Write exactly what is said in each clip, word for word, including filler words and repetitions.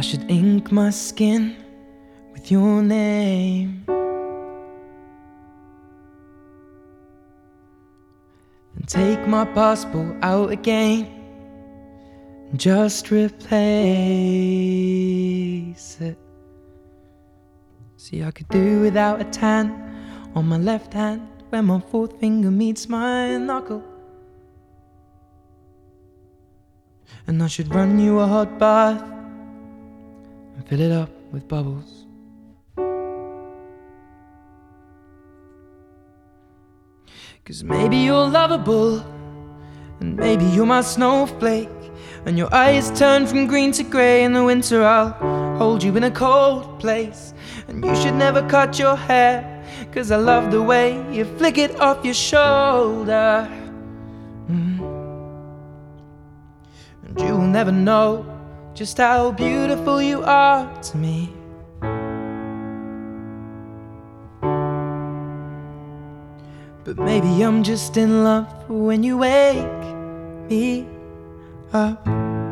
should ink my skin with your name and take my passport out again and just replace it. See, I could do without a tan on my left hand where my fourth finger meets my knuckle. And I should run you a hot bath and fill it up with bubbles. Cause maybe you're lovable, and maybe you're my snowflake, and your eyes turn from green to grey. In the winter I'll hold you in a cold place, and you should never cut your hair, cause I love the way you flick it off your shoulder. mm. And you will never know just how beautiful you are to me. But maybe I'm just in love when you wake me up.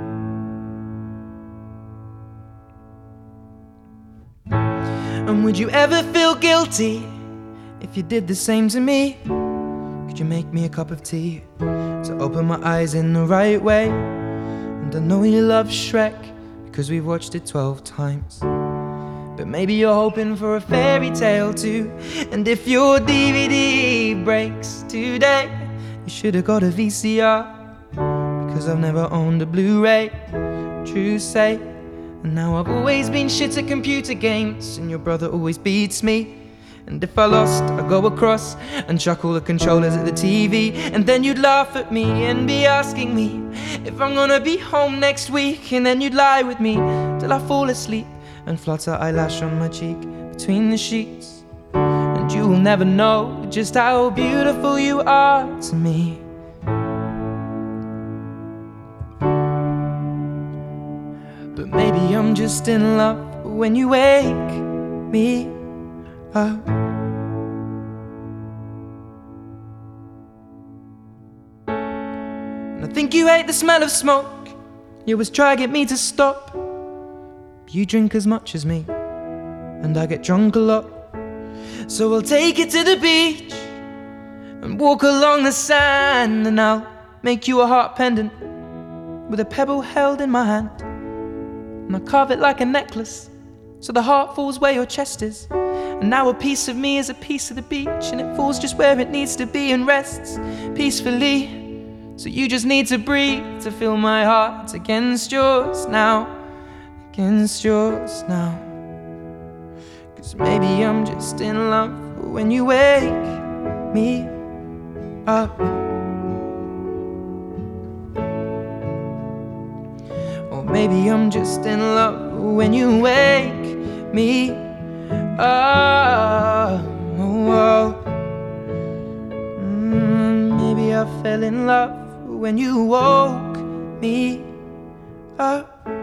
And would you ever feel guilty if you did the same to me? Could you make me a cup of tea to open my eyes in the right way? And I know you love Shrek because we've watched it twelve times. But maybe you're hoping for a fairy tale too. And if your D V D breaks today, you should have got a V C R, because I've never owned a Blu-ray, true say. And now I've always been shit at computer games, and your brother always beats me. And if I lost, I go across and chuck all the controllers at the T V. And then you'd laugh at me and be asking me if I'm gonna be home next week. And then you'd lie with me till I fall asleep and flutter eyelash on my cheek between the sheets. And you will never know just how beautiful you are to me. But maybe I'm just in love when you wake me up. And I think you hate the smell of smoke. You always try to get me to stop. You drink as much as me, and I get drunk a lot. So we'll take it to the beach and walk along the sand, and I'll make you a heart pendant with a pebble held in my hand. And I'll carve it like a necklace so the heart falls where your chest is. And now a piece of me is a piece of the beach, and it falls just where it needs to be and rests peacefully. So you just need to breathe to feel my heart against yours now, against yours now. Cause maybe I'm just in love when you wake me up. Or maybe I'm just in love when you wake me up. Oh, mm, maybe I fell in love when you woke me up.